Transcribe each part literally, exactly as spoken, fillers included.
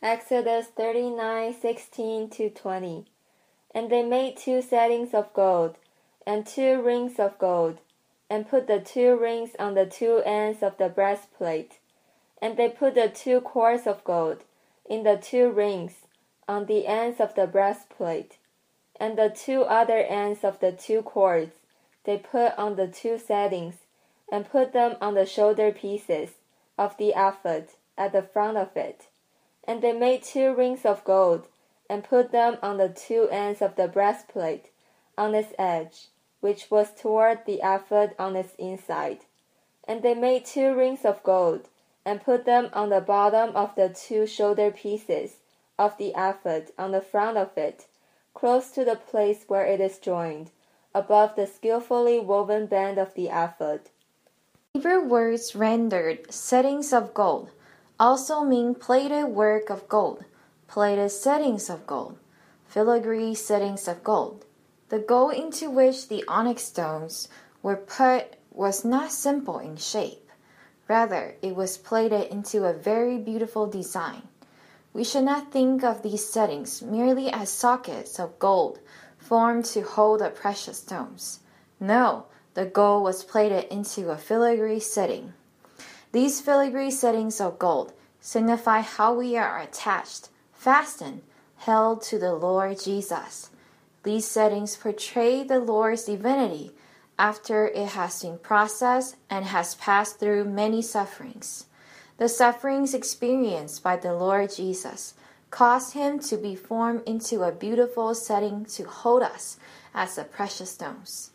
Exodus thirty-nine sixteen to twenty. And they made two settings of gold, and two rings of gold, and put the two rings on the two ends of the breastplate. And they put the two cords of gold in the two rings on the ends of the breastplate, and the two other ends of the two cords they put on the two settings, and put them on the shoulder pieces of the ephod at the front of it. And they made two rings of gold, and put them on the two ends of the breastplate, on its edge, which was toward the ephod on its inside. And they made two rings of gold, and put them on the bottom of the two shoulder pieces of the ephod on the front of it, close to the place where it is joined, above the skillfully woven band of the ephod. Hebrew words rendered settings of gold also mean plated work of gold, plated settings of gold, filigree settings of gold. The gold into which the onyx stones were put was not simple in shape. Rather, it was plated into a very beautiful design. We should not think of these settings merely as sockets of gold formed to hold the precious stones. No, the gold was plated into a filigree setting. These filigree settings of gold signify how we are attached, fastened, held to the Lord Jesus. These settings portray the Lord's divinity after it has been processed and has passed through many sufferings. The sufferings experienced by the Lord Jesus caused him to be formed into a beautiful setting to hold us as the precious stones.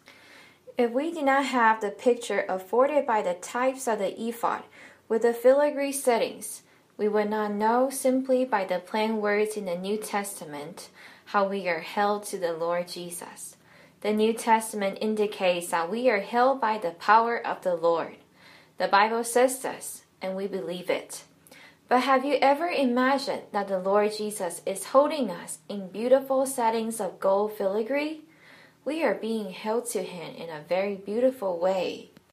If we did not have the picture afforded by the types of the ephod with the filigree settings, we would not know simply by the plain words in the New Testament how we are held to the Lord Jesus. The New Testament indicates that we are held by the power of the Lord. The Bible says this, and we believe it. But have you ever imagined that the Lord Jesus is holding us in beautiful settings of gold filigree? We are being held to him in a very beautiful way.